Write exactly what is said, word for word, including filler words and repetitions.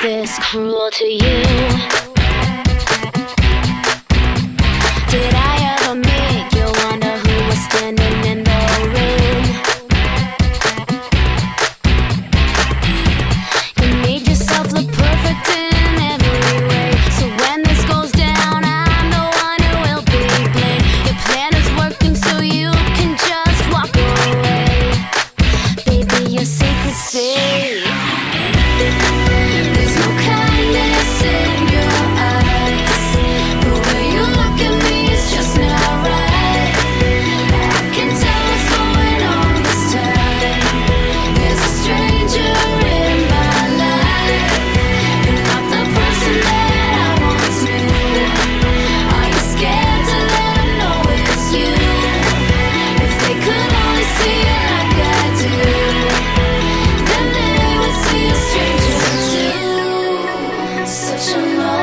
this cruel to you? Did I ever make you wonder who was standing in the room? You made yourself look perfect in every way, so when this goes down, I'm the one who will be blamed. Your plan is working, so you can just walk away. Baby, your secret's safe. There's no kindness in your eyes. The way you look at me is just not right. I can tell what's going on this time. There's a stranger in my life. You're not the person that I once knew. Are you scared to let them know it's you? If they could only see you like I do, then they would see a stranger too. Such a long